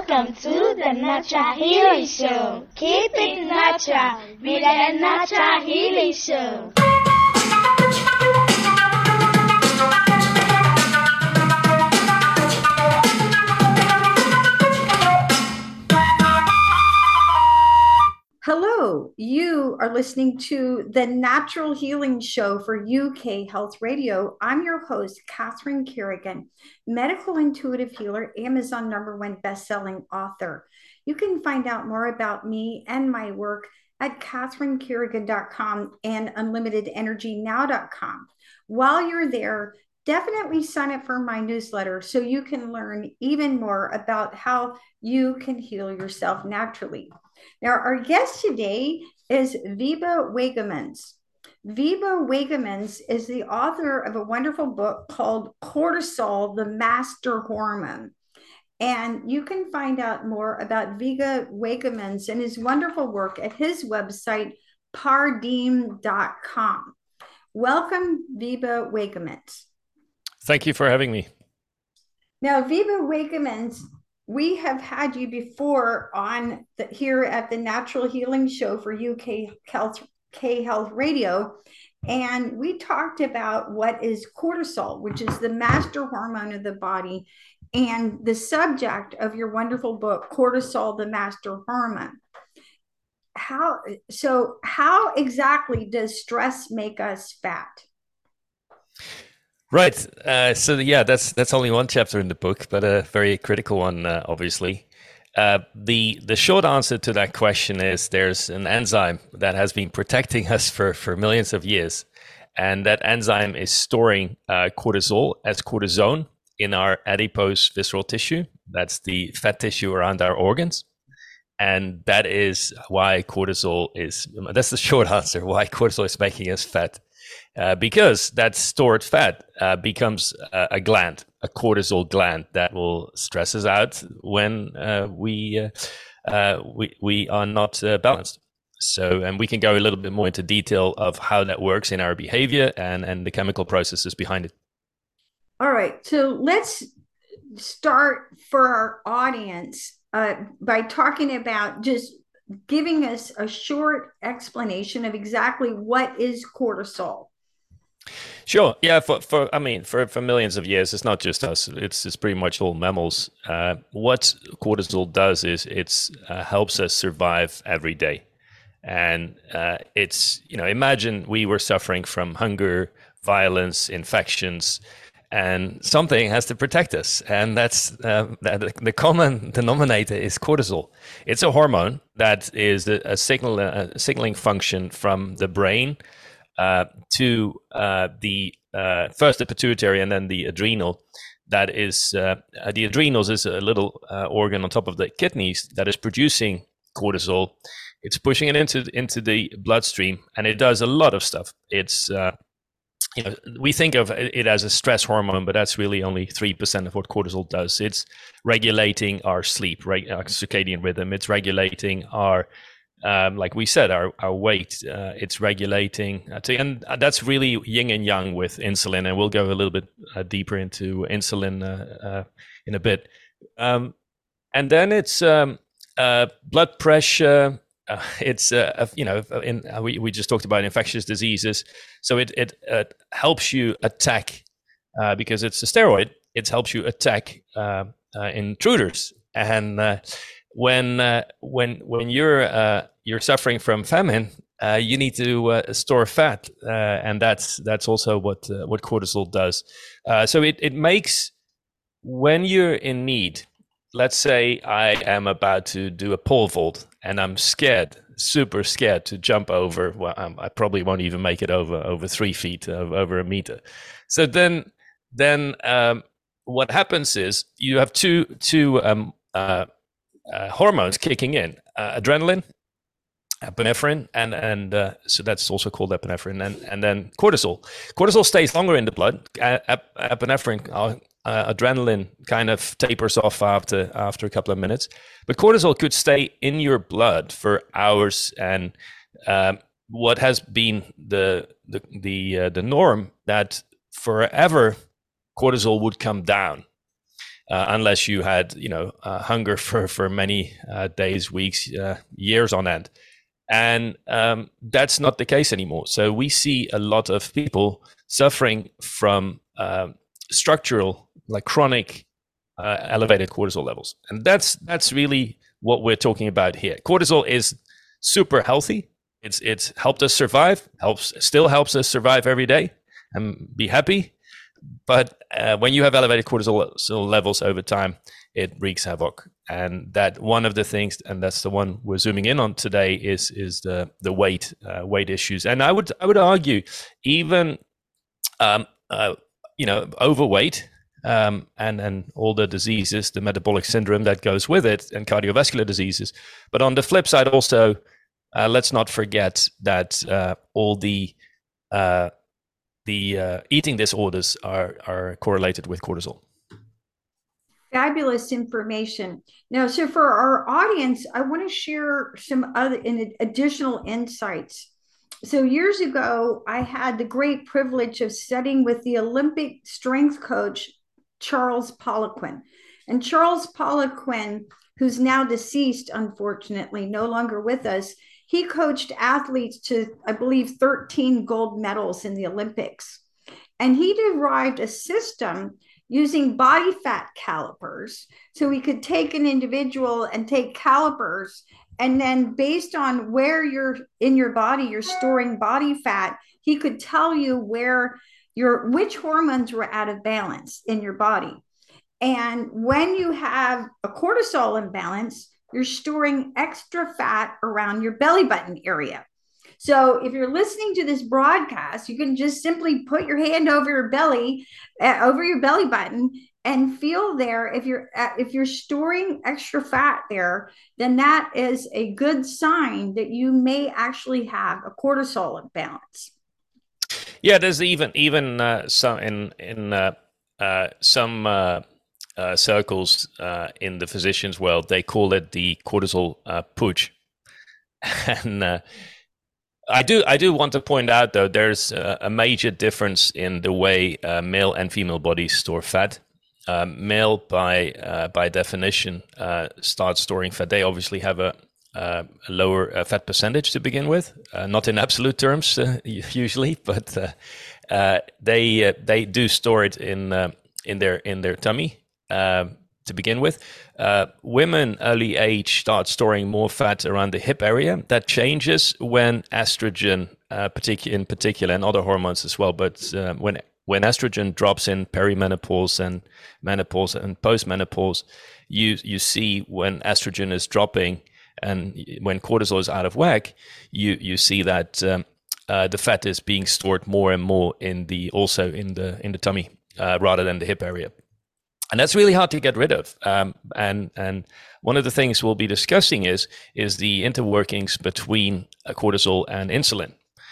Welcome to the Natural Healing Show. Keep it natural with the Natural Healing Show. Hello, you are listening to the Natural Healing Show for UK Health Radio. I'm your host, Catherine Kerrigan, medical intuitive healer, Amazon #1 best-selling author. You can find out more about me and my work at catherinekerrigan.com and unlimitedenergynow.com. While you're there, definitely sign up for my newsletter so you can learn even more about how you can heal yourself naturally. Now, our guest today is Wiebe Wegemans. Wiebe Wegemans is the author of a wonderful book called Cortisol, the Master Hormone. And you can find out more about Wiebe Wegemans and his wonderful work at his website, pardeem.com. Welcome, Wiebe Wegemans. Thank you for having me. Now, Wiebe Wegemans, we have had you before on here at the Natural Healing Show for UK Health Radio, and we talked about what is cortisol, which is the master hormone of the body, and the subject of your wonderful book, Cortisol, the Master Hormone. How exactly does stress make us fat? Right. That's only one chapter in the book, but a very critical one, obviously. The short answer to that question is there's an enzyme that has been protecting us for millions of years. And that enzyme is storing cortisol as cortisone in our adipose visceral tissue. That's the fat tissue around our organs. And that is why that's the short answer, why cortisol is making us fat. Because that stored fat becomes a gland, a cortisol gland that will stress us out when we are not balanced. So, and we can go a little bit more into detail of how that works in our behavior and the chemical processes behind it. All right, so let's start for our audience by talking about just giving us a short explanation of exactly what is cortisol. Sure. Yeah. For millions of years, it's not just us. It's pretty much all mammals. What cortisol does is it helps us survive every day. And imagine we were suffering from hunger, violence, infections, and something has to protect us. And that's the common denominator is cortisol. It's a hormone that is a signaling function from the brain to first the pituitary and then the adrenal. That is the adrenals is a little organ on top of the kidneys that is producing cortisol. It's pushing it into the bloodstream, and it does a lot of stuff. It's we think of it as a stress hormone, but that's really only 3% of what cortisol does. It's regulating our sleep, our circadian rhythm. It's regulating our like we said, our weight. It's regulating, and that's really yin and yang with insulin. And we'll go a little bit deeper into insulin in a bit. And then it's blood pressure. It's we just talked about infectious diseases. So it helps you attack because it's a steroid. It helps you attack intruders. And when you're suffering from famine, you need to store fat, and that's also what cortisol does. So it makes, when you're in need. Let's say I am about to do a pole vault, and I'm super scared to jump over. Well, I probably won't even make it over 3 feet, over a meter. So then what happens is you have two hormones kicking in: adrenaline, epinephrine, and so that's also called epinephrine, and then cortisol. Cortisol stays longer in the blood. Epinephrine, adrenaline kind of tapers off after a couple of minutes, but cortisol could stay in your blood for hours. And what has been the norm that forever cortisol would come down. unless you had, hunger for many days, weeks, years on end. And that's not the case anymore. So we see a lot of people suffering from structural, like chronic, elevated cortisol levels, and that's really what we're talking about here. Cortisol is super healthy. It's helped us survive. Still helps us survive every day and be happy. But when you have elevated cortisol levels over time, it wreaks havoc. And that one of the things, and that's the one we're zooming in on today, is the weight issues. And I would argue even overweight and all the diseases, the metabolic syndrome that goes with it, and cardiovascular diseases. But on the flip side, also let's not forget that all the eating disorders are correlated with cortisol. Fabulous information. Now, so for our audience, I want to share some other additional insights. So years ago, I had the great privilege of studying with the Olympic strength coach, Charles Poliquin. And Charles Poliquin, who's now deceased, unfortunately, no longer with us, he coached athletes to, I believe, 13 gold medals in the Olympics. And he derived a system using body fat calipers. So we could take an individual and take calipers, and then based on where you're in your body, you're storing body fat, he could tell you which hormones were out of balance in your body. And when you have a cortisol imbalance, you're storing extra fat around your belly button area. So if you're listening to this broadcast, you can just simply put your hand over your belly button, and feel there. If you're storing extra fat there, then that is a good sign that you may actually have a cortisol imbalance. Yeah, there's even some in some circles in the physicians world, they call it the cortisol putsch. And I do want to point out, though, there's a major difference in the way male and female bodies store fat. Male, by definition, start storing fat. They obviously have a lower fat percentage to begin with, not in absolute terms usually, but they do store it in their tummy to begin with. Women early age start storing more fat around the hip area. That changes when estrogen, in particular, and other hormones as well. But when estrogen drops in perimenopause and menopause and postmenopause, you see when estrogen is dropping and when cortisol is out of whack, you see that the fat is being stored more and more in the tummy rather than the hip area. And that's really hard to get rid of. And one of the things we'll be discussing is the interworkings between cortisol and insulin.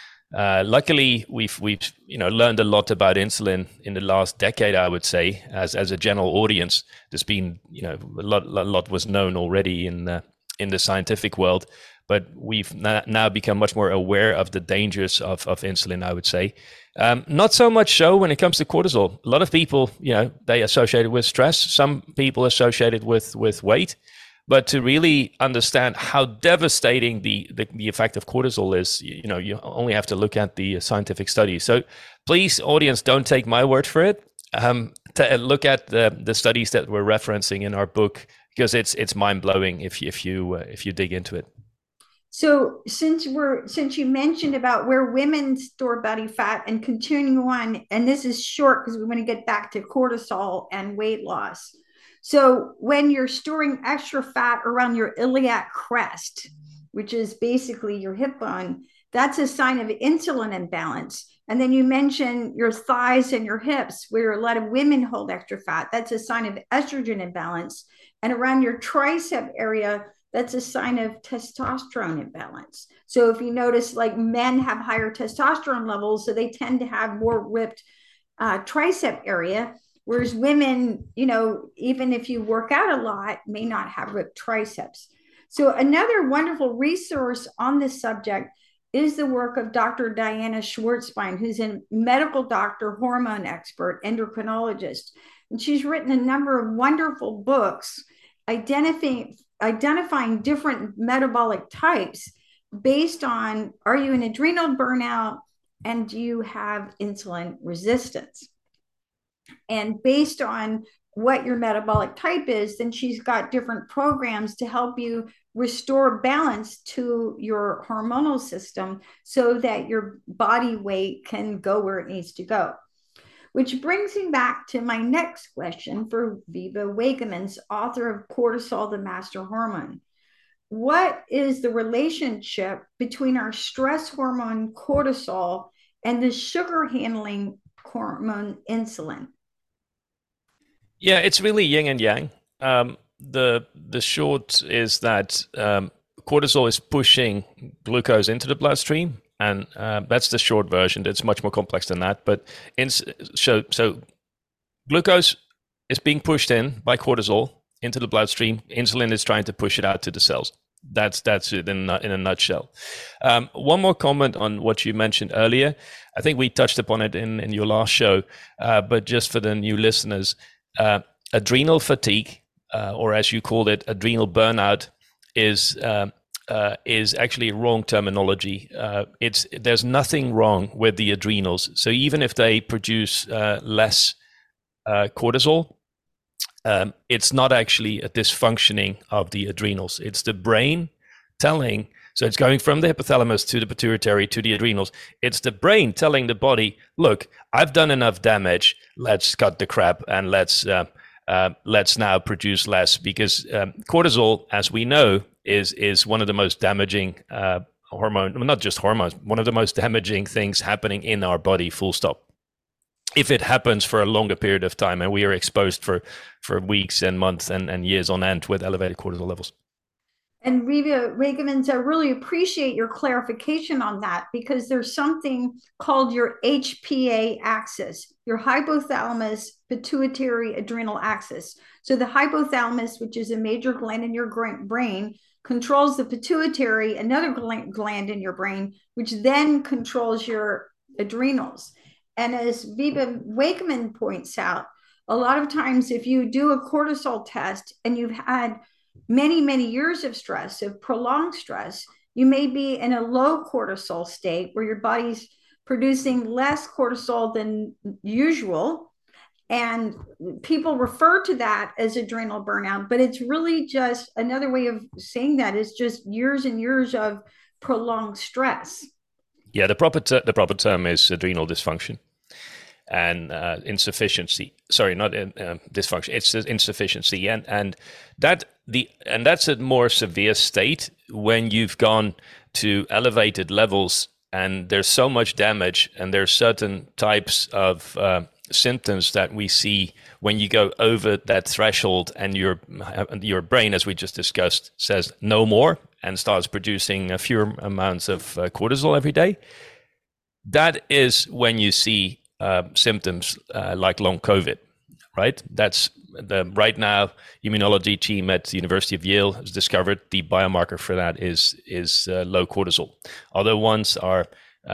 Luckily, we've learned a lot about insulin in the last decade, I would say, as a general audience. There's been a lot was known already in the scientific world, but we've now become much more aware of the dangers of insulin, I would say. Not so much so when it comes to cortisol. A lot of people, they associate it with stress. Some people associate it with weight. But to really understand how devastating the effect of cortisol is, you only have to look at the scientific studies. So please, audience, don't take my word for it. Look at the studies that we're referencing in our book, because it's mind-blowing if you dig into it. So since you mentioned about where women store body fat, and continuing on, and this is short because we want to get back to cortisol and weight loss. So when you're storing extra fat around your iliac crest, which is basically your hip bone, that's a sign of insulin imbalance. And then you mentioned your thighs and your hips, where a lot of women hold extra fat. That's a sign of estrogen imbalance. And around your tricep area, that's a sign of testosterone imbalance. So if you notice, like, men have higher testosterone levels, so they tend to have more ripped tricep area. Whereas women, even if you work out a lot, may not have ripped triceps. So another wonderful resource on this subject is the work of Dr. Diana Schwartzbein, who's a medical doctor, hormone expert, endocrinologist. And she's written a number of wonderful books identifying different metabolic types based on, are you in adrenal burnout and do you have insulin resistance? And based on what your metabolic type is, then she's got different programs to help you restore balance to your hormonal system so that your body weight can go where it needs to go. Which brings me back to my next question for Viva Wagemans, author of Cortisol, the Master Hormone. What is the relationship between our stress hormone cortisol and the sugar handling hormone insulin? Yeah, it's really yin and yang. The short is that cortisol is pushing glucose into the bloodstream, and that's the short version. It's much more complex than that. But so glucose is being pushed in by cortisol into the bloodstream. Insulin is trying to push it out to the cells. That's it in a nutshell. One more comment on what you mentioned earlier. I think we touched upon it in your last show, but just for the new listeners, adrenal fatigue, or as you called it, adrenal burnout, is actually wrong terminology. There's nothing wrong with the adrenals. So even if they produce less cortisol, it's not actually a dysfunctioning of the adrenals. It's the brain telling, so it's going from the hypothalamus to the pituitary to the adrenals. It's the brain telling the body, look, I've done enough damage. Let's cut the crap and let's now produce less, because cortisol, as we know, is one of the most damaging hormone, not just hormones, one of the most damaging things happening in our body, full stop. If it happens for a longer period of time and we are exposed for weeks and months and years on end with elevated cortisol levels. And Viva Wagemans, I really appreciate your clarification on that, because there's something called your HPA axis, your hypothalamus pituitary adrenal axis. So the hypothalamus, which is a major gland in your brain, controls the pituitary, another gland in your brain, which then controls your adrenals. And as Viva Wakeman points out, a lot of times if you do a cortisol test and you've had many, many years of stress, of prolonged stress, you may be in a low cortisol state where your body's producing less cortisol than usual. And people refer to that as adrenal burnout, but it's really just another way of saying that is just years and years of prolonged stress. Yeah, the proper term is adrenal dysfunction and insufficiency. Sorry, not dysfunction. It's insufficiency, and that's a more severe state when you've gone to elevated levels and there's so much damage, and there's certain types of symptoms that we see when you go over that threshold, and your brain, as we just discussed, says no more and starts producing a fewer amounts of cortisol every day. That is when you see symptoms like long COVID, right? That's right now immunology team at the University of Yale has discovered the biomarker for that is low cortisol. Other ones are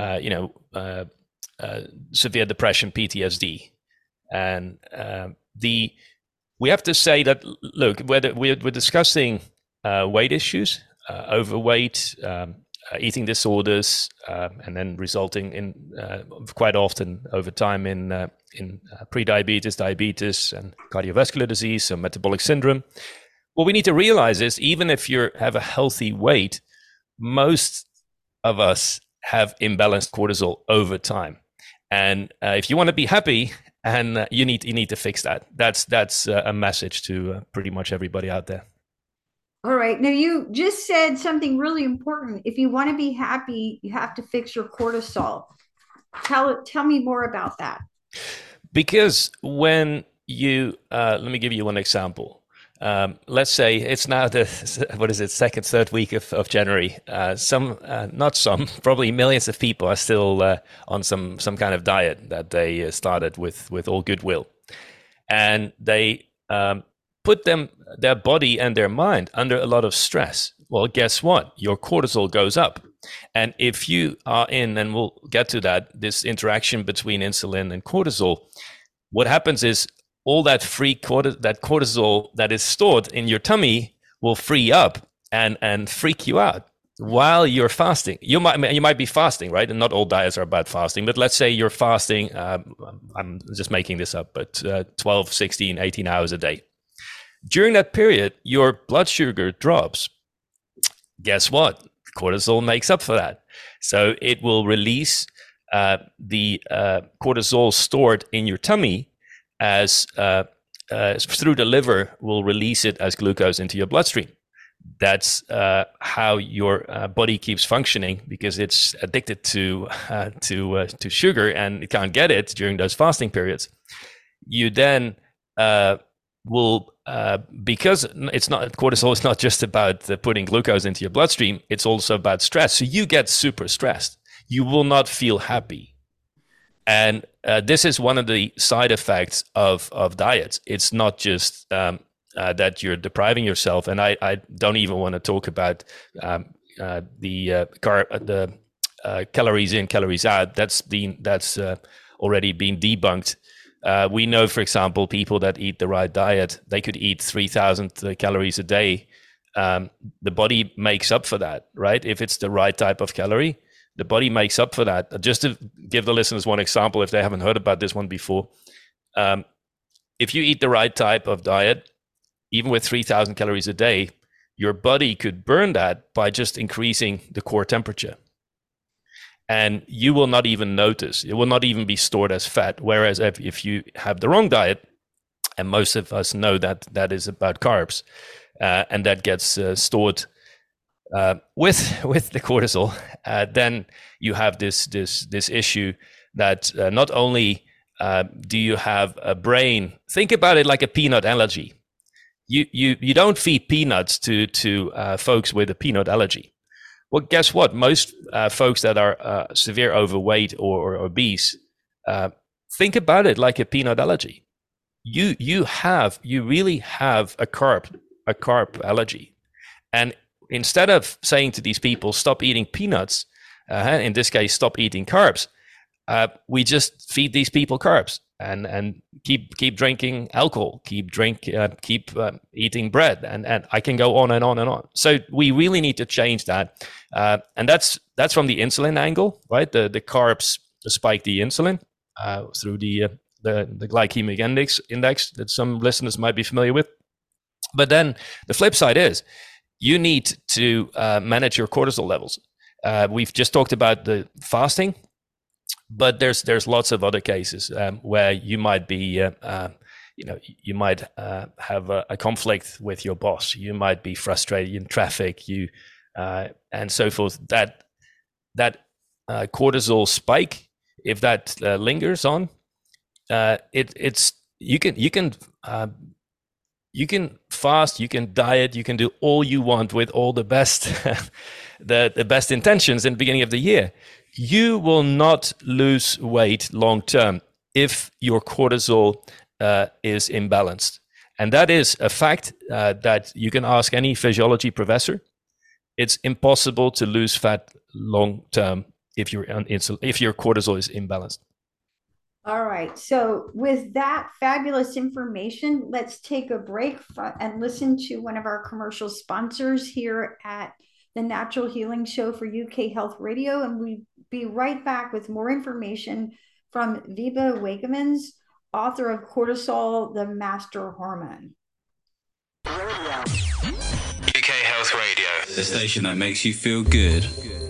severe depression, PTSD, and we have to say that, look, whether we're discussing weight issues, overweight, eating disorders, and then resulting in quite often over time in pre-diabetes, diabetes, and cardiovascular disease, so metabolic syndrome. What we need to realize is, even if you have a healthy weight, most of us have imbalanced cortisol over time. And if you want to be happy, and you need to fix that. That's a message to pretty much everybody out there. All right. Now, you just said something really important. If you want to be happy, you have to fix your cortisol. Tell me more about that. Because when you, let me give you one example. Let's say it's now second, third week of January. Probably millions of people are still on some kind of diet that they started with all goodwill. And they put their body and their mind under a lot of stress. Well, guess what? Your cortisol goes up. And if you are in, and we'll get to that, this interaction between insulin and cortisol, what happens is all that cortisol that is stored in your tummy will free up and freak you out while you're fasting. You might be fasting, right? And not all diets are about fasting, but let's say you're fasting, I'm just making this up, but 12, 16, 18 hours a day. During that period, your blood sugar drops. Guess what? Cortisol makes up for that. So it will release the cortisol stored in your tummy as through the liver, will release it as glucose into your bloodstream. That's how your body keeps functioning, because it's addicted to sugar and it can't get it during those fasting periods. You then will because cortisol is not just about putting glucose into your bloodstream, it's also about stress. So you get super stressed. You will not feel happy. And this is one of the side effects of diets. It's not just that you're depriving yourself. And I don't even want to talk about the calories in, calories out. That's already been debunked. We know, for example, people that eat the right diet, they could eat 3,000 calories a day. The body makes up for that, right? If it's the right type of calorie, the body makes up for that. Just to give the listeners one example, if they haven't heard about this one before, if you eat the right type of diet, even with 3,000 calories a day, your body could burn that by just increasing the core temperature. And you will not even notice. It will not even be stored as fat. Whereas if you have the wrong diet, and most of us know that that is about carbs, and that gets stored with the cortisol, then you have this issue that not only do you have a brain. Think about it like a peanut allergy. You don't feed peanuts to folks with a peanut allergy. Well, guess what? Most folks that are severe overweight or obese, think about it like a peanut allergy. You really have a carb allergy. And instead of saying to these people, stop eating peanuts, in this case, stop eating carbs, we just feed these people carbs and keep drinking alcohol, keep eating bread, and I can go on and on and on. So we really need to change that, and that's from the insulin angle, right? The carbs spike the insulin through the glycemic index that some listeners might be familiar with. But then the flip side is you need to manage your cortisol levels. We've just talked about the fasting, but there's lots of other cases where you might be, you might have a conflict with your boss. You might be frustrated in traffic, and so forth. That cortisol spike, if that lingers on, you can fast, you can diet, you can do all you want with all the best the best intentions in the beginning of the year. You will not lose weight long term if your cortisol is imbalanced. And that is a fact that you can ask any physiology professor. It's impossible to lose fat long term if your cortisol is imbalanced. All right. So with that fabulous information, let's take a break and listen to one of our commercial sponsors here at the Natural Healing Show for UK Health Radio. And we'll be right back with more information from Wiebe Wegemans, author of Cortisol, the Master Hormone. UK Health Radio, the station that makes you feel good.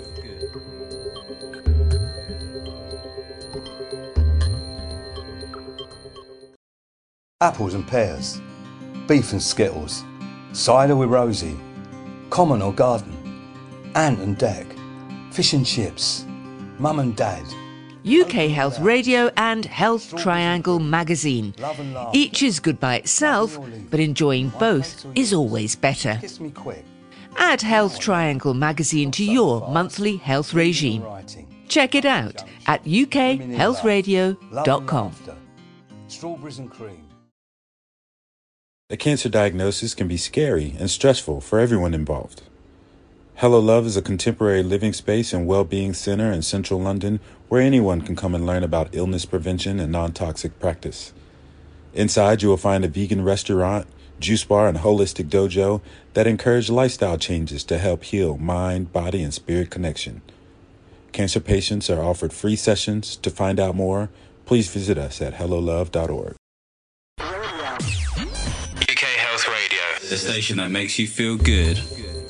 Apples and pears, beef and skittles, cider with Rosie, common or garden, ant and deck, fish and chips, mum and dad. UK Health Radio and Health Triangle magazine. Each is good by itself, but enjoying both is always better. Kiss me quick. Add Health Triangle magazine to your monthly health regime. Check it out at ukhealthradio.com. Strawberries and cream. A cancer diagnosis can be scary and stressful for everyone involved. Hello Love is a contemporary living space and well-being center in central London where anyone can come and learn about illness prevention and non-toxic practice. Inside, you will find a vegan restaurant, juice bar, and holistic dojo that encourage lifestyle changes to help heal mind, body, and spirit connection. Cancer patients are offered free sessions. To find out more, please visit us at hellolove.org. UK Health Radio, the station that makes you feel good.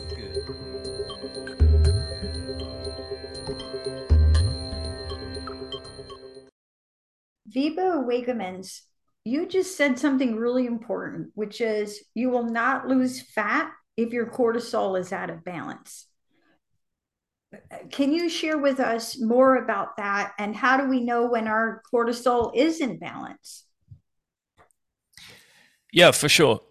Vibo Wegemans, you just said something really important, which is you will not lose fat if your cortisol is out of balance. Can you share with us more about that, and how do we know when our cortisol is in balance? Yeah, for sure.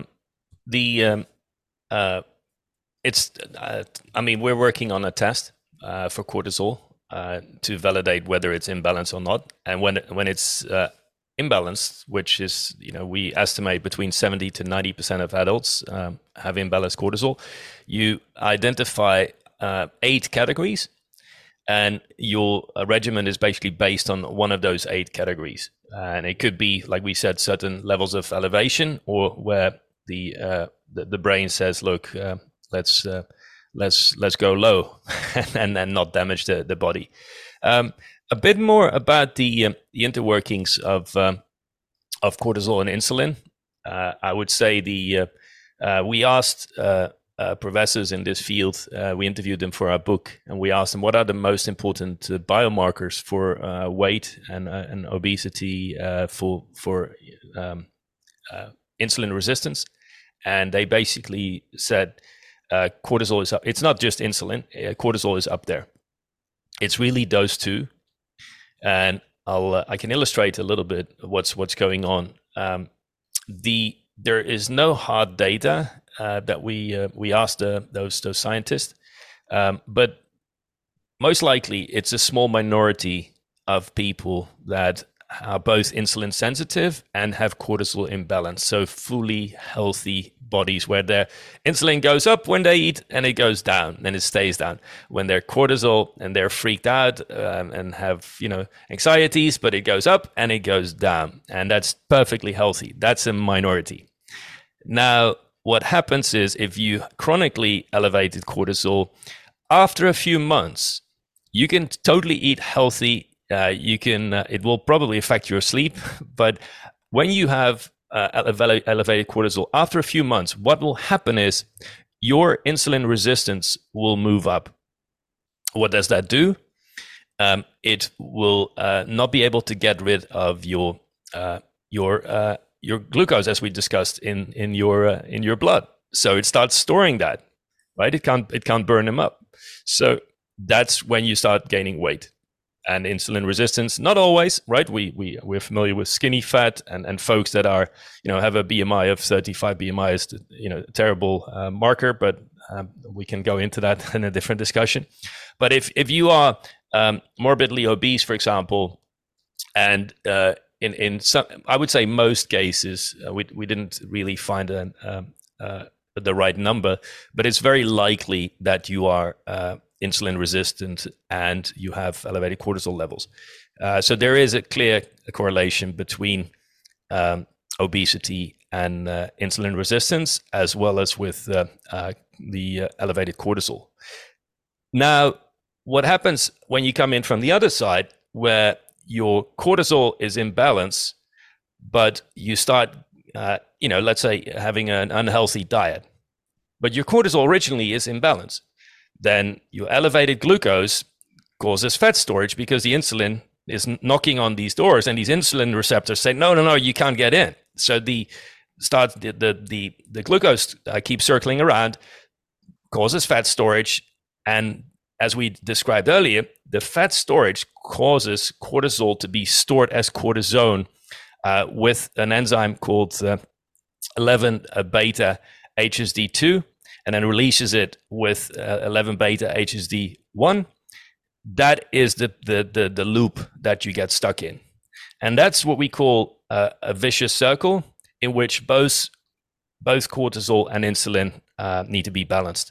We're working on a test for cortisol to validate whether it's in balance or not. And when it's imbalanced, which is, we estimate between 70 to 90% of adults have imbalanced cortisol, you identify 8 categories, and your regimen is basically based on one of those 8 categories. And it could be, like we said, certain levels of elevation, or where the brain says, look, let's go low and then not damage the body. A bit more about the interworkings of cortisol and insulin. I would say we asked professors in this field, we interviewed them for our book, and we asked them what are the most important biomarkers for weight and obesity, for insulin resistance. And they basically said cortisol is up. It's not just insulin. Cortisol is up there. It's really those two. And I can illustrate a little bit what's going on. There is no hard data that we asked those scientists, but most likely it's a small minority of people that are both insulin sensitive and have cortisol imbalance. So fully healthy bodies where their insulin goes up when they eat and it goes down and it stays down. When they're cortisol and they're freaked out and have anxieties, but it goes up and it goes down, and that's perfectly healthy. That's a minority. Now, what happens is if you chronically elevated cortisol, after a few months, you can totally eat healthy. It will probably affect your sleep, but when you have elevated cortisol, after a few months, what will happen is your insulin resistance will move up. What does that do? It will not be able to get rid of your glucose, as we discussed in your blood. So it starts storing that, right? It can't burn them up. So that's when you start gaining weight. And insulin resistance, not always, right? We're familiar with skinny fat and folks that are, have a BMI of 35. BMI is, a terrible marker, but we can go into that in a different discussion. But if you are morbidly obese, for example, and in some, I would say most cases, we didn't really find the right number, but it's very likely that you are insulin resistant and you have elevated cortisol levels. So there is a clear correlation between obesity and insulin resistance, as well as with the elevated cortisol. Now, what happens when you come in from the other side, where your cortisol is in balance, but you start, let's say having an unhealthy diet, but your cortisol originally is in balance, then your elevated glucose causes fat storage because the insulin is knocking on these doors, and these insulin receptors say, no, you can't get in. So the glucose keeps circling around, causes fat storage, and as we described earlier, the fat storage causes cortisol to be stored as cortisone with an enzyme called 11-beta HSD2, and then releases it with 11-beta HSD1. That is the loop that you get stuck in. And that's what we call a vicious circle, in which both cortisol and insulin need to be balanced.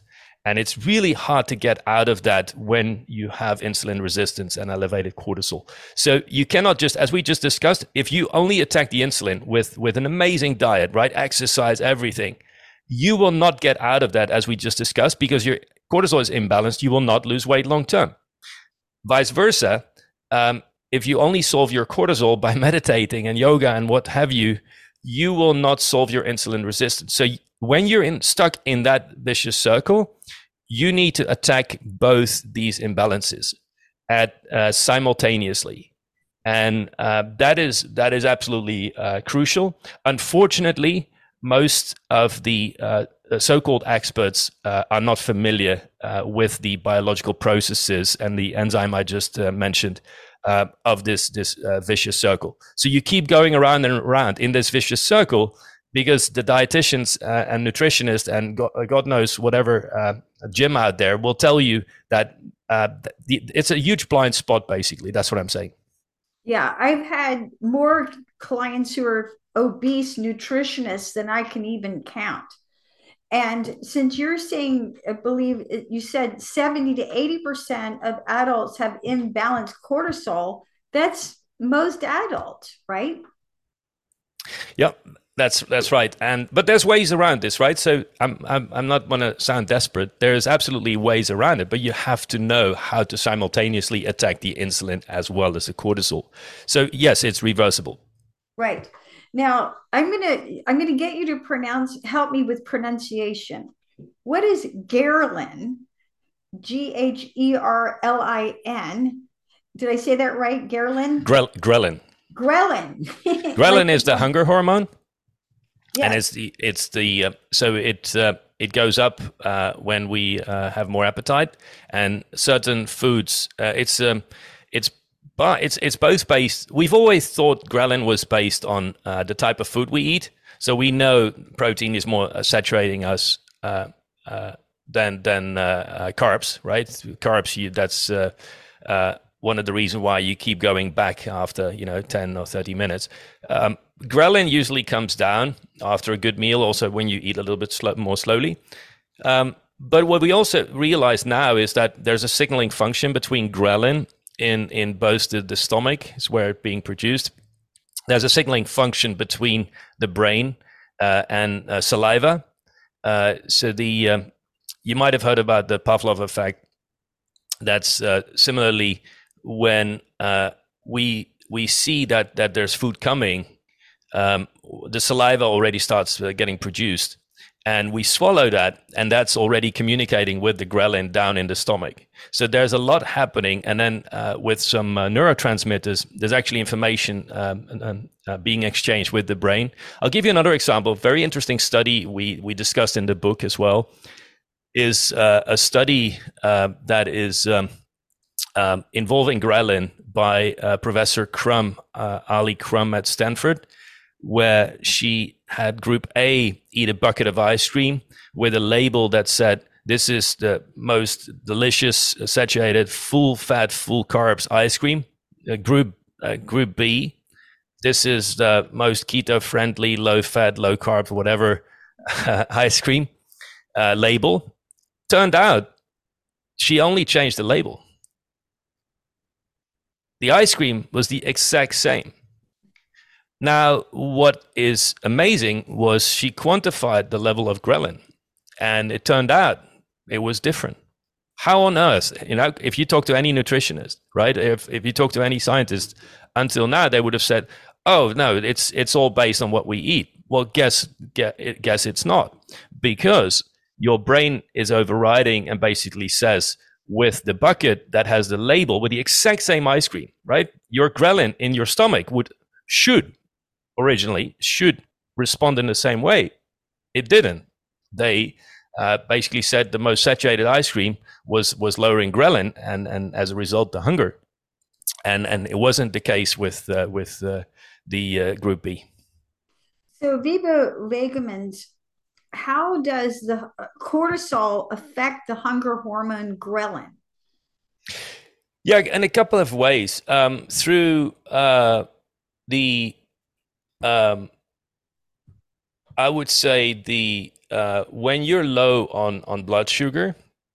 And it's really hard to get out of that when you have insulin resistance and elevated cortisol. So you cannot just, as we just discussed, if you only attack the insulin with an amazing diet, right, exercise, everything, you will not get out of that, as we just discussed, because your cortisol is imbalanced. You will not lose weight long term. Vice versa, if you only solve your cortisol by meditating and yoga and what have you, you will not solve your insulin resistance. So when you're stuck in that vicious circle, you need to attack both these imbalances simultaneously. And that is absolutely crucial. Unfortunately, most of the so-called experts are not familiar with the biological processes and the enzyme I just mentioned of this vicious circle. So you keep going around and around in this vicious circle because the dietitians and nutritionists and God knows whatever gym out there will tell you that it's a huge blind spot, basically. That's what I'm saying. Yeah, I've had more clients who are obese nutritionists than I can even count. And since you're saying, I believe you said 70 to 80% of adults have imbalanced cortisol, that's most adults, right? Yep, that's right. But there's ways around this, right? So I'm not going to sound desperate. There's absolutely ways around it, but you have to know how to simultaneously attack the insulin as well as the cortisol. So yes, it's reversible. Right. Now, I'm gonna get you to help me with pronunciation. What is Ghrelin? Ghrelin. Did I say that right? Ghrelin? Ghrelin. Ghrelin. Ghrelin is the hunger hormone. Yes. And it goes up when we have more appetite, and certain foods. It's both based. We've always thought ghrelin was based on the type of food we eat. So we know protein is more saturating us than carbs, right? Carbs, that's one of the reasons why you keep going back after 10 or 30 minutes. Ghrelin usually comes down after a good meal, also when you eat a little bit more slowly. But what we also realize now is that there's a signaling function between ghrelin in both the stomach is where it's being produced. There's a signaling function between the brain and saliva. So you might have heard about the Pavlov effect. That's similarly when we see that there's food coming, the saliva already starts getting produced. And we swallow that, and that's already communicating with the ghrelin down in the stomach. So there's a lot happening. And then with some neurotransmitters, there's actually information being exchanged with the brain. I'll give you another example. Very interesting study we discussed in the book as well is a study that is involving ghrelin by Professor Crum, Ali Crum at Stanford, where she had group A eat a bucket of ice cream with a label that said, this is the most delicious, saturated, full fat, full carbs ice cream. Group B, this is the most keto friendly, low fat, low carb, whatever ice cream label. Turned out she only changed the label. The ice cream was the exact same. Now, what is amazing was she quantified the level of ghrelin, and it turned out it was different. How on earth, if you talk to any nutritionist, right? If you talk to any scientist, until now they would have said, "Oh no, it's all based on what we eat." Well, guess it's not, because your brain is overriding and basically says, with the bucket that has the label with the exact same ice cream, right? Your ghrelin in your stomach should respond in the same way. It didn't. They basically said the most saturated ice cream was lowering ghrelin, and as a result, the hunger. And it wasn't the case with the group B. So, Wiebe Wegemans, how does the cortisol affect the hunger hormone ghrelin? Yeah, in a couple of ways. Through I would say when you're low on blood sugar,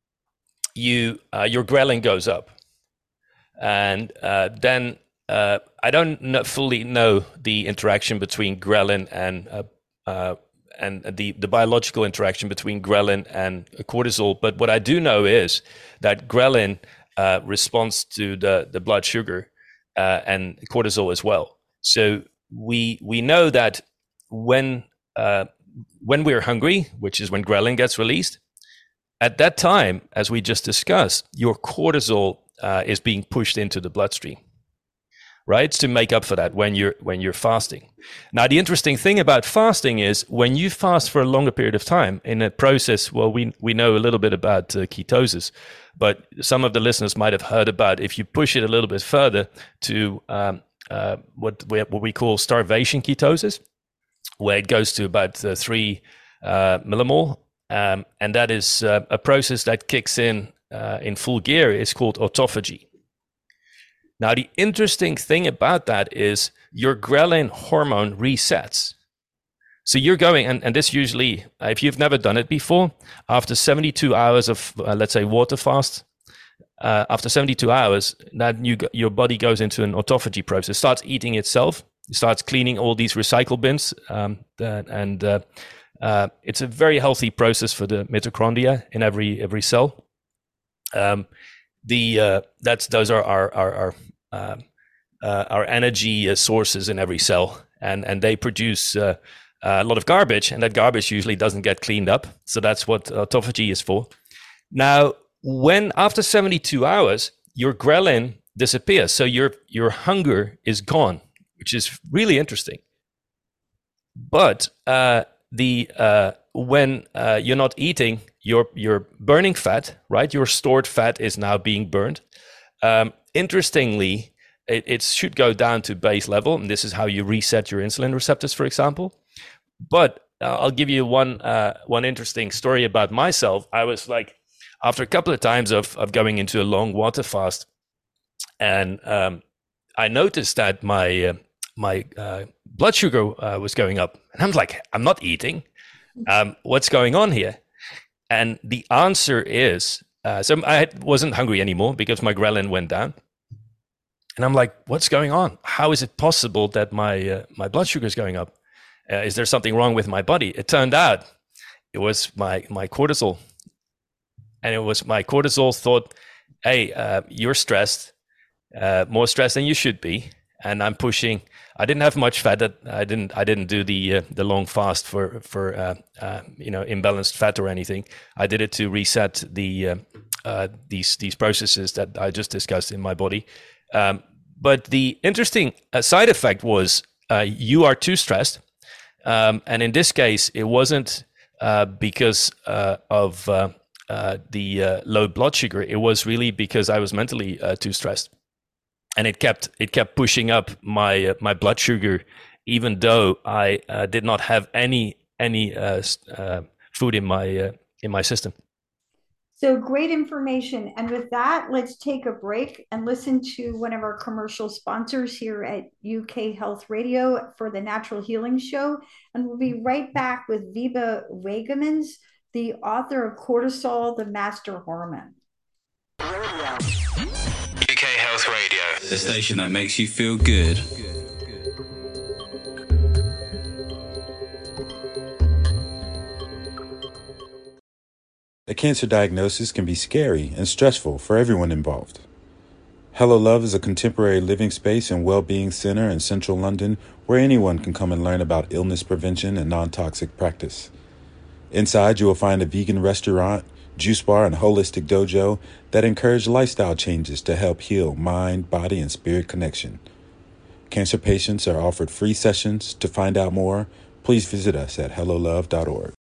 your ghrelin goes up, and then I don't fully know the interaction between ghrelin and the biological interaction between ghrelin and cortisol. But what I do know is that ghrelin responds to the blood sugar and cortisol as well. So we know that when we're hungry, which is when ghrelin gets released, at that time, as we just discussed, your cortisol is being pushed into the bloodstream, right? To make up for that when you're fasting. Now, the interesting thing about fasting is when you fast for a longer period of time in a process, well, we know a little bit about ketosis, but some of the listeners might have heard about if you push it a little bit further to what we call starvation ketosis, where it goes to about 3 millimole. And that is a process that kicks in full gear. It's called autophagy. Now, the interesting thing about that is your ghrelin hormone resets. So you're going, and this usually, if you've never done it before, after 72 hours of, let's say, water fast, after 72 hours, that your body goes into an autophagy process, starts eating itself, starts cleaning all these recycle bins, it's a very healthy process for the mitochondria in every cell. Those are our energy sources in every cell, and they produce a lot of garbage, and that garbage usually doesn't get cleaned up. So that's what autophagy is for. Now, when after 72 hours, your ghrelin disappears, so your hunger is gone, which is really interesting. But when you're not eating, you're burning fat, right? Your stored fat is now being burned. Interestingly, it should go down to base level, and this is how you reset your insulin receptors, for example. But I'll give you one interesting story about myself. I was like, after a couple of times of going into a long water fast, and I noticed that my blood sugar was going up, and I'm like, I'm not eating. What's going on here? And the answer is, so I wasn't hungry anymore because my ghrelin went down. And I'm like, what's going on? How is it possible that my blood sugar is going up? Is there something wrong with my body? It turned out it was my cortisol. And it was my cortisol thought, hey, you're stressed, more stressed than you should be. And I'm pushing. I didn't have much fat. I didn't do the long fast for imbalanced fat or anything. I did it to reset these processes that I just discussed in my body. But the interesting side effect was you are too stressed, and in this case, it wasn't because of the low blood sugar. It was really because I was mentally too stressed. And it kept pushing up my blood sugar, even though I did not have any food in my system. So great information. And with that, let's take a break and listen to one of our commercial sponsors here at UK Health Radio for the Natural Healing Show. And we'll be right back with Wiebe Wegemans, the author of Cortisol, the Master Hormone. UK Health Radio, the station that makes you feel good. A cancer diagnosis can be scary and stressful for everyone involved. Hello Love is a contemporary living space and well-being center in central London where anyone can come and learn about illness prevention and non-toxic practice. Inside, you will find a vegan restaurant, juice bar, and holistic dojo that encourage lifestyle changes to help heal mind, body, and spirit connection. Cancer patients are offered free sessions. To find out more, please visit us at hellolove.org.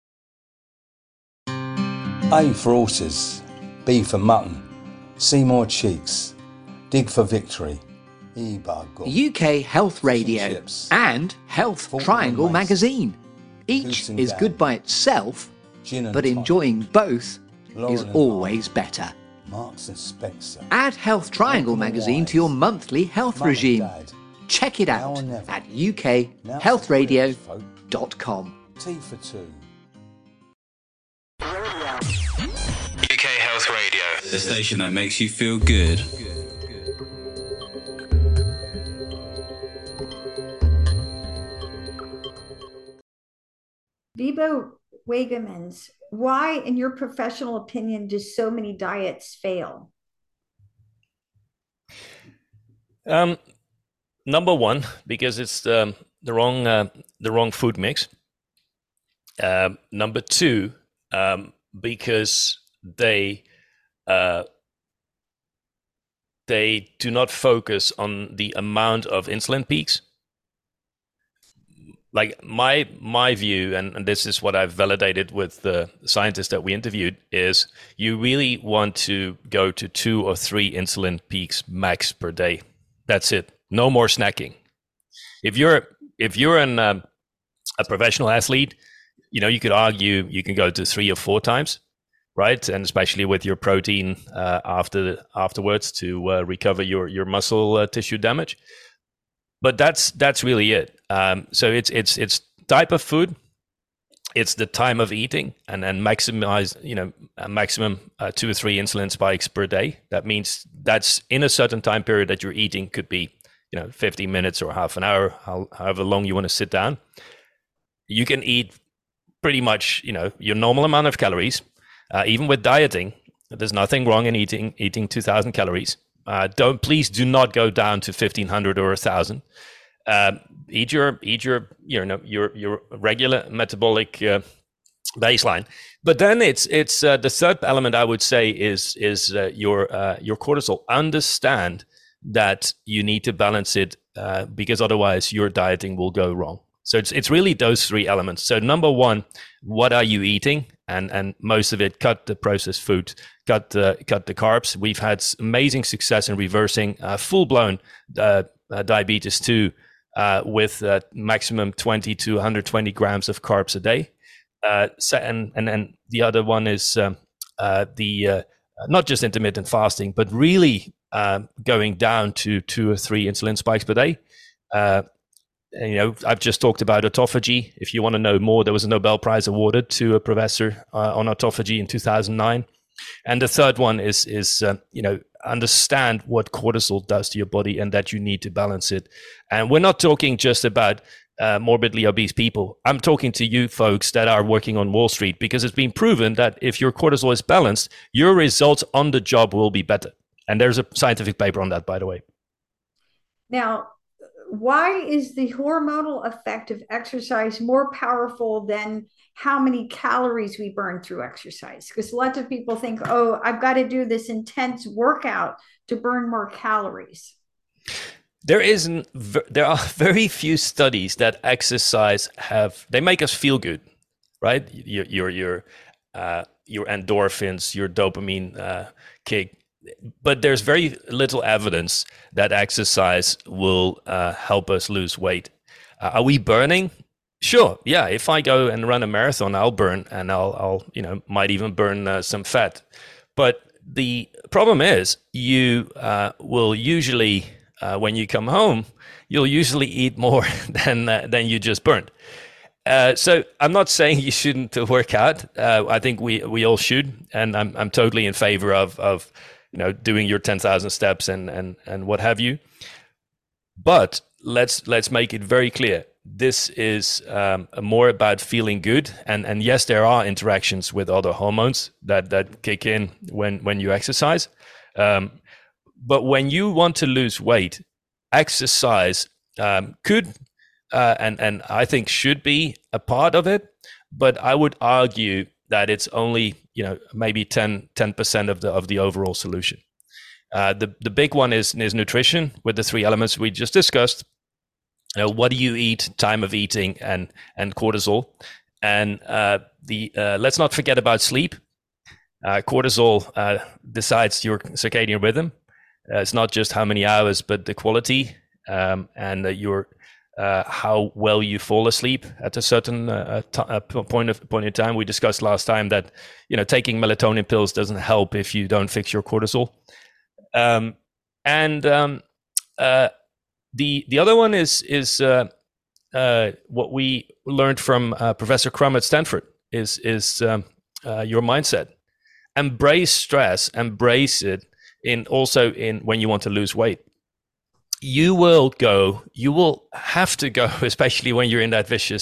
A for horses, B for mutton, C more cheeks, dig for victory, E UK Health Radio and Health Triangle magazine. Each is good by itself, but enjoying both is always better. Marks and Spencer. Add Health Triangle magazine to your monthly health regime. Check it out at ukhealthradio.com. T for two. UK Health Health Radio, the station that makes you feel good. Bebo Wegemans, why, in your professional opinion, do so many diets fail? Number one, because it's the wrong food mix. Number two, because they do not focus on the amount of insulin peaks. Like my view, and this is what I've validated with the scientists that we interviewed, is you really want to go to 2 or 3 insulin peaks max per day. That's it. No more snacking. If you're a professional athlete, you could argue you can go to 3 or 4 times, right? And especially with your protein afterwards to recover your muscle tissue damage. But that's really it. So it's type of food, it's the time of eating, and then maximize a maximum 2 or 3 insulin spikes per day. That means that's in a certain time period that you're eating. Could be 15 minutes or half an hour, however long you want to sit down. You can eat pretty much your normal amount of calories. Even with dieting, there's nothing wrong in eating 2,000 calories. Please do not go down to 1,500 or 1,000. Eat your regular metabolic baseline. But then it's the third element I would say is your cortisol. Understand that you need to balance it because otherwise your dieting will go wrong. So it's really those 3 elements. So number one, what are you eating? And most of it, cut the processed food, cut the carbs. We've had amazing success in reversing full-blown diabetes 2 with maximum 20 to 120 grams of carbs a day. And then the other one is not just intermittent fasting, but really going down to 2 or 3 insulin spikes per day. I've just talked about autophagy. If you want to know more, there was a Nobel Prize awarded to a professor on autophagy in 2009. And the third one is understand what cortisol does to your body and that you need to balance it. And we're not talking just about morbidly obese people. I'm talking to you folks that are working on Wall Street, because it's been proven that if your cortisol is balanced, your results on the job will be better. And there's a scientific paper on that, by the way. Now, why is the hormonal effect of exercise more powerful than how many calories we burn through exercise? Because lots of people think, oh, I've got to do this intense workout to burn more calories. There are very few studies that exercise they make us feel good, right? Your endorphins, your dopamine kick. But there's very little evidence that exercise will help us lose weight. Are we burning? Sure. Yeah. If I go and run a marathon, I'll burn, and I'll might even burn some fat. But the problem is you will usually, when you come home, you'll usually eat more than you just burned. So I'm not saying you shouldn't work out. I think we all should. And I'm totally in favor of doing your 10,000 steps and what have you. But let's make it very clear. This is more about feeling good. And yes, there are interactions with other hormones that kick in when you exercise. But when you want to lose weight, exercise could and I think should be a part of it. But I would argue that it's only maybe 10% of the overall solution. The big one is nutrition, with the 3 elements we just discussed. What do you eat, time of eating, and cortisol. And let's not forget about sleep. Cortisol decides your circadian rhythm. It's not just how many hours, but the quality and your how well you fall asleep at a certain point in time. We discussed last time that taking melatonin pills doesn't help if you don't fix your cortisol. The other one is what we learned from Professor Crum at Stanford is your mindset. embrace stress, embrace it in when you want to lose weight. You will have to go, especially when you're in that vicious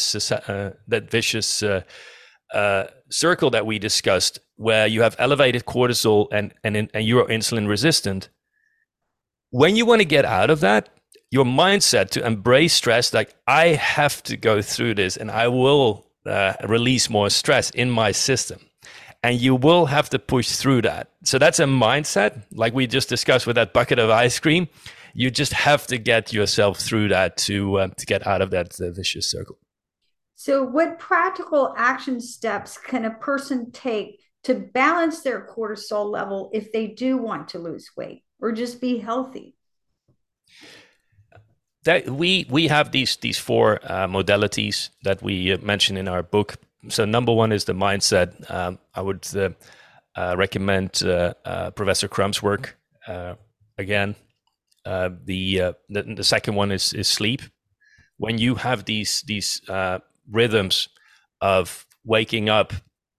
circle that we discussed, where you have elevated cortisol and you're insulin resistant. When you want to get out of that, your mindset to embrace stress, like I have to go through this and I will release more stress in my system. And you will have to push through that. So that's a mindset, like we just discussed with that bucket of ice cream. You just have to get yourself through that to get out of that vicious circle. So what practical action steps can a person take to balance their cortisol level if they do want to lose weight or just be healthy? That we have these 4 modalities that we mention in our book. So number 1 is the mindset. I would recommend Professor Crumb's work again. The second one is sleep. When you have these rhythms of waking up,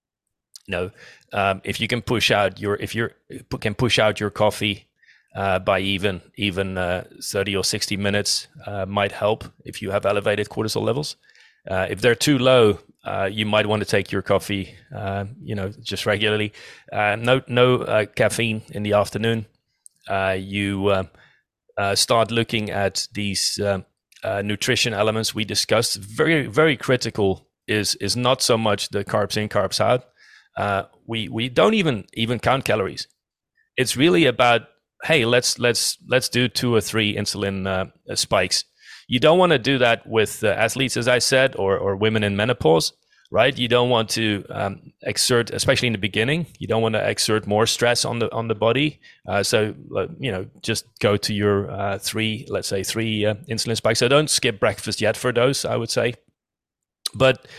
if you can push out your coffee by even 30 or 60 minutes, might help if you have elevated cortisol levels. If they're too low, you might want to take your coffee, just regularly. No caffeine in the afternoon. You start looking at these nutrition elements we discussed. Very, very critical is not so much the carbs in, carbs out. We don't even count calories. It's really about, hey, let's do 2 or 3 insulin spikes. You don't want to do that with athletes, as I said, or women in menopause, right? You don't want to exert, especially in the beginning, you don't want to exert more stress on the body. So just go to your 3 insulin spikes. So don't skip breakfast yet for those, I would say. But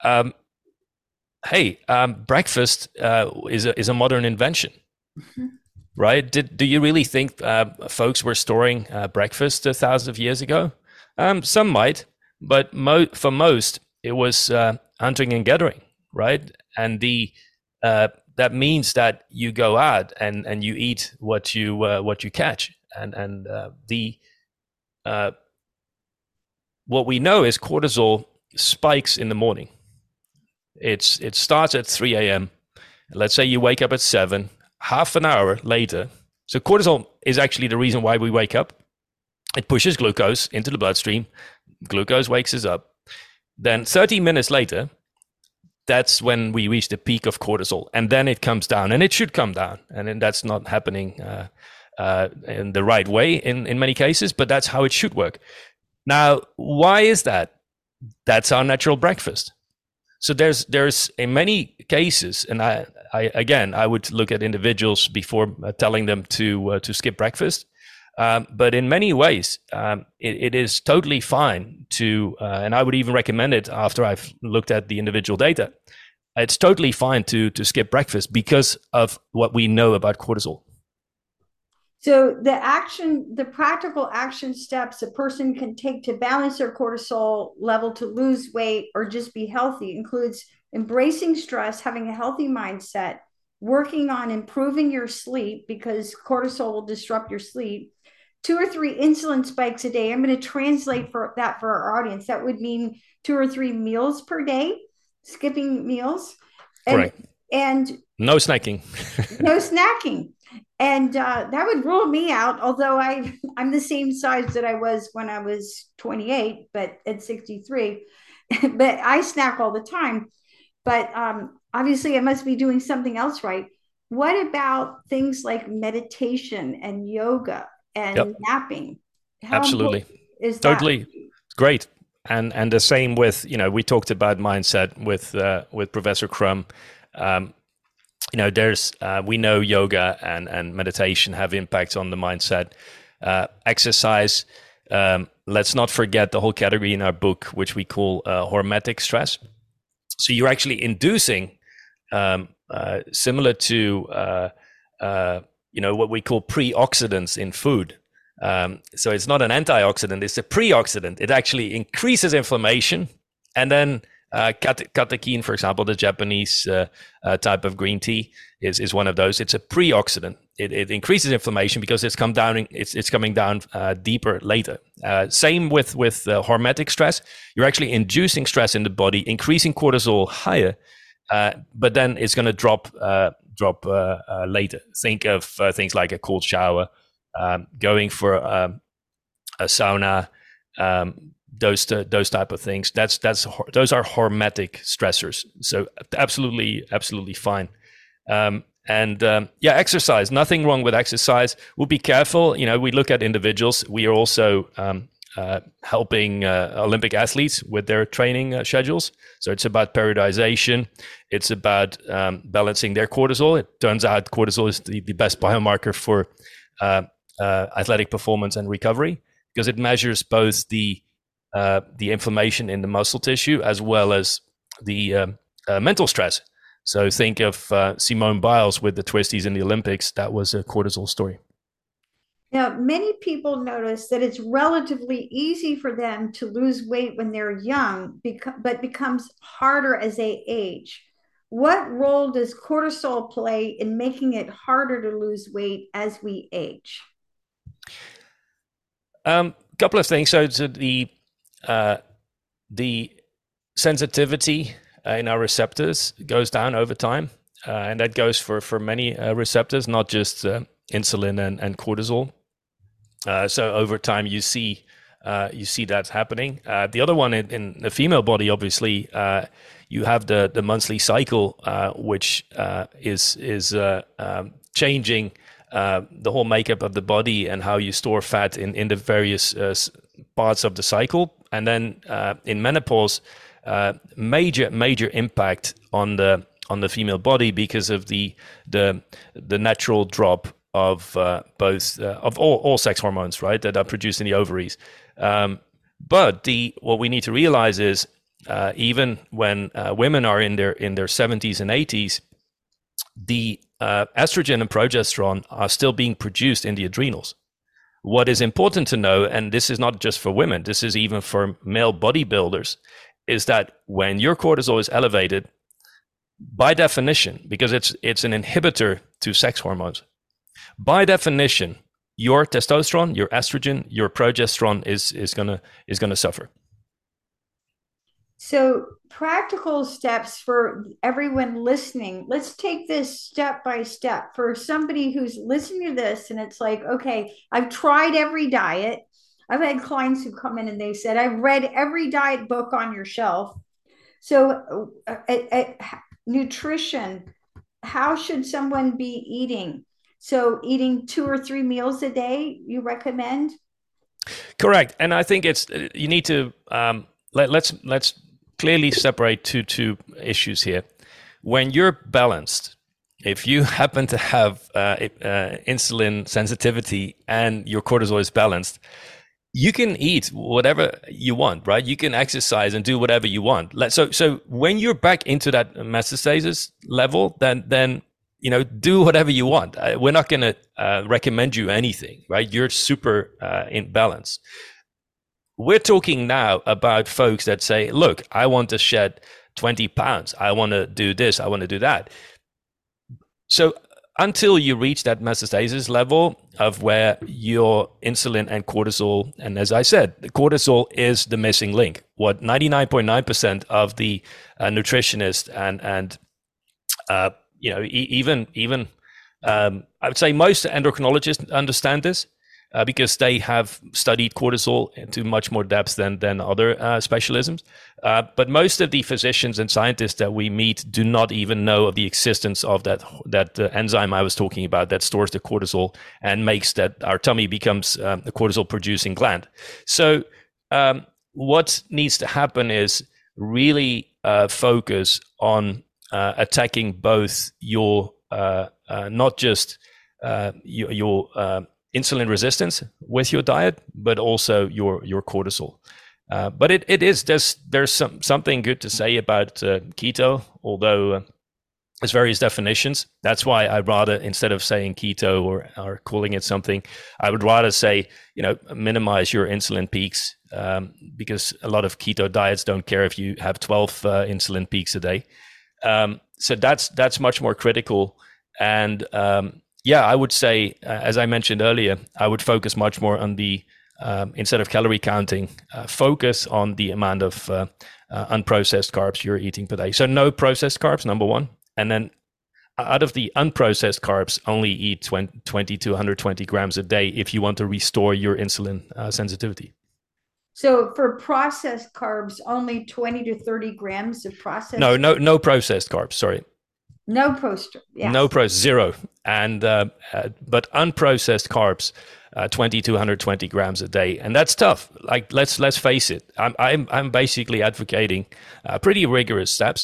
breakfast is a modern invention. Mm-hmm. Right? Do you really think folks were storing breakfast thousands of years ago? Some might, but for most, it was hunting and gathering, right? And that means that you go out and you eat what you catch. And what we know is cortisol spikes in the morning. It starts at 3 a.m. Let's say you wake up at 7. Half an hour later, so cortisol is actually the reason why we wake up. It pushes glucose into the bloodstream. Glucose wakes us up. Then 30 minutes later, that's when we reach the peak of cortisol. And then it comes down, and it should come down. And then that's not happening in the right way in many cases, but that's how it should work. Now, why is that? That's our natural breakfast. So there's in many cases, and I would look at individuals before telling them to skip breakfast. But in many ways, it is totally fine to, and I would even recommend it after I've looked at the individual data. It's totally fine to skip breakfast because of what we know about cortisol. So the practical action steps a person can take to balance their cortisol level to lose weight or just be healthy includes embracing stress, having a healthy mindset, working on improving your sleep because cortisol will disrupt your sleep, 2 or 3 insulin spikes a day. I'm going to translate for our audience. That would mean 2 or 3 meals per day, skipping meals. Correct. And no snacking. No snacking. And that would rule me out, although I'm the same size that I was when I was 28, but at 63. But I snack all the time. But obviously, I must be doing something else right. What about things like meditation and yoga and napping? How Absolutely. Is that? Totally great. And the same with, we talked about mindset with Professor Crumb. We know yoga and meditation have impacts on the mindset. Exercise. Let's not forget the whole category in our book, which we call hormetic stress. So you're actually inducing, similar to what we call pre-oxidants in food. So it's not an antioxidant; it's a pre-oxidant. It actually increases inflammation, and then Catechin, for example, the Japanese type of green tea is one of those. It's a pre-oxidant. It increases inflammation because it's coming down deeper later. Same with hormetic stress. You're actually inducing stress in the body, increasing cortisol higher, but then it's going to drop later. Think of things like a cold shower, going for a sauna. Those type of things. Those are hormetic stressors. So absolutely fine. Exercise. Nothing wrong with exercise. We'll be careful. We look at individuals. We are also helping Olympic athletes with their training schedules. So it's about periodization. It's about balancing their cortisol. It turns out cortisol is the best biomarker for athletic performance and recovery, because it measures both the inflammation in the muscle tissue as well as the mental stress. So think of Simone Biles with the twisties in the Olympics. That was a cortisol story. Now, many people notice that it's relatively easy for them to lose weight when they're young, but becomes harder as they age. What role does cortisol play in making it harder to lose weight as we age? Couple of things. So the sensitivity in our receptors goes down over time, and that goes for many receptors, not just insulin and cortisol. So over time, you see that happening. The other one in the female body, obviously, you have the monthly cycle, which is changing the whole makeup of the body and how you store fat in the various parts of the cycle. And then in menopause, major impact on the female body because of the natural drop of both of all sex hormones, right, that are produced in the ovaries. But what we need to realize is even when women are in their 70s and 80s, the estrogen and progesterone are still being produced in the adrenals. What is important to know, and this is not just for women, this is even for male bodybuilders, is that when your cortisol is elevated, by definition, because it's an inhibitor to sex hormones, by definition, your testosterone, your estrogen, your progesterone is gonna suffer. So practical steps for everyone listening. Let's take this step by step for somebody who's listening to this. And it's like, okay, I've tried every diet. I've had clients who come in and they said, I've read every diet book on your shelf. So nutrition, how should someone be eating? So eating 2 or 3 meals a day, you recommend? Correct. And I think you need to, let's clearly separate two issues here. When you're balanced, if you happen to have insulin sensitivity and your cortisol is balanced, you can eat whatever you want, right? You can exercise and do whatever you want. So when you're back into that metastasis level, then do whatever you want. We're not going to recommend you anything, right? You're super in balance. We're talking now about folks that say, look, I want to shed 20 pounds. I want to do this. I want to do that. So until you reach that metastasis level of where your insulin and cortisol, and as I said, the cortisol is the missing link. What 99.9% of the nutritionists and even I would say most endocrinologists understand this. Because they have studied cortisol into much more depth than other specialisms. But most of the physicians and scientists that we meet do not even know of the existence of that enzyme I was talking about that stores the cortisol and makes that our tummy becomes a cortisol producing gland. So what needs to happen is really focus on attacking both your not just your insulin resistance with your diet, but also your cortisol. But there's something good to say about keto, although There's various definitions. That's why I'd rather, instead of saying keto or calling it something, I would rather say, minimize your insulin peaks, because a lot of keto diets don't care if you have 12 insulin peaks a day. So that's much more critical. And I would say, as I mentioned earlier, I would focus much more on the, instead of calorie counting, focus on the amount of unprocessed carbs you're eating per day. So no processed carbs, number one. And then out of the unprocessed carbs, only eat 20 to 120 grams a day if you want to restore your insulin sensitivity. So for processed carbs, only 20 to 30 grams of processed? No processed carbs, sorry. No processed, yes. No processed, zero. And but unprocessed carbs, 20 to 120 grams a day, and that's tough. Like let's face it. I'm basically advocating pretty rigorous steps.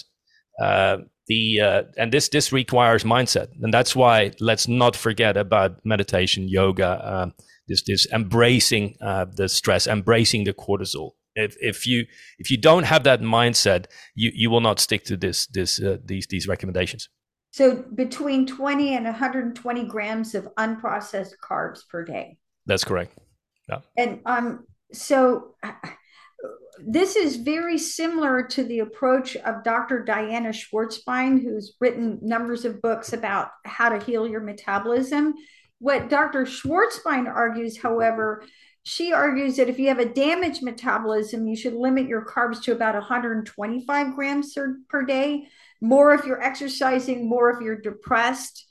And this requires mindset, and that's why let's not forget about meditation, yoga, this embracing the stress, embracing the cortisol. If you don't have that mindset, you will not stick to these recommendations. So between 20 and 120 grams of unprocessed carbs per day. That's correct. Yeah. And so this is very similar to the approach of Dr. Diana Schwartzbein, who's written numbers of books about how to heal your metabolism. What Dr. Schwartzbein argues, however, she argues that if you have a damaged metabolism, you should limit your carbs to about 125 grams per day. More if you're exercising, more if you're depressed.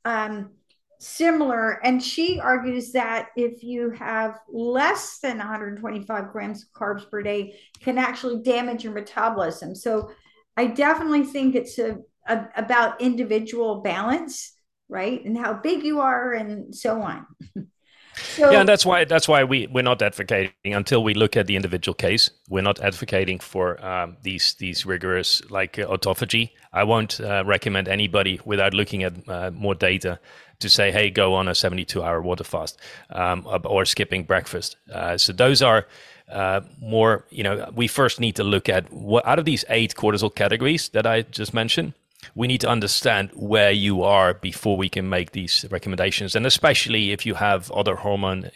Similar, and she argues that if you have less than 125 grams of carbs per day, can actually damage your metabolism. So I definitely think it's about individual balance, right? And how big you are and so on. So, and that's why we're not advocating until we look at the individual case. We're not advocating for these rigorous like autophagy. I won't recommend anybody without looking at more data to say, hey, go on a 72-hour water fast or skipping breakfast. So those are more, we first need to look at what out of these 8 cortisol categories that I just mentioned, we need to understand where you are before we can make these recommendations. And especially if you have other hormone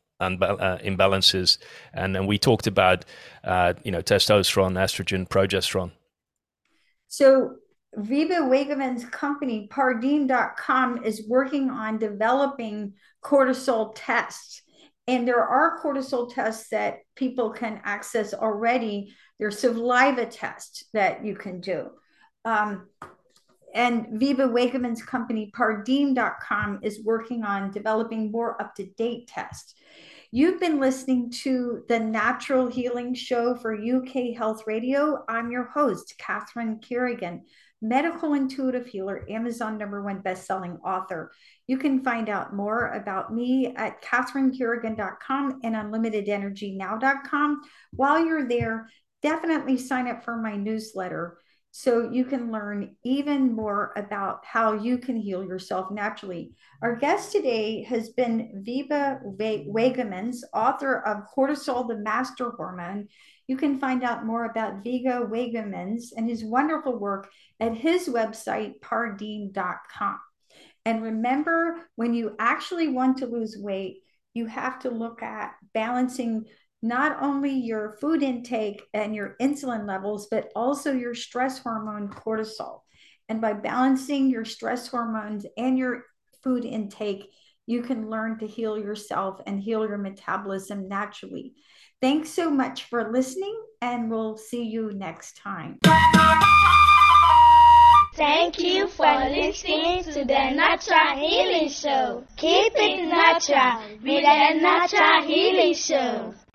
imbalances. And then we talked about, testosterone, estrogen, progesterone. So Wiebe Wegeman's company, Pardine.com, is working on developing cortisol tests. And there are cortisol tests that people can access already. There's saliva tests that you can do. And Wiebe Wegeman's company, Pardine.com, is working on developing more up-to-date tests. You've been listening to the Natural Healing Show for UK Health Radio. I'm your host, Catherine Kerrigan, medical intuitive healer, Amazon #1 best-selling author. You can find out more about me at catherinekerrigan.com and unlimitedenergynow.com. While you're there, definitely sign up for my newsletter so you can learn even more about how you can heal yourself naturally. Our guest today has been Wiebe Wegeman, author of Cortisol, the Master Hormone. You can find out more about Wiebe Wegeman and his wonderful work at his website, Pardine.com. And remember, when you actually want to lose weight, you have to look at balancing not only your food intake and your insulin levels, but also your stress hormone cortisol. And by balancing your stress hormones and your food intake, you can learn to heal yourself and heal your metabolism naturally. Thanks so much for listening, and we'll see you next time. Thank you for listening to the Natural Healing Show. Keep it natural with the Natural Healing Show.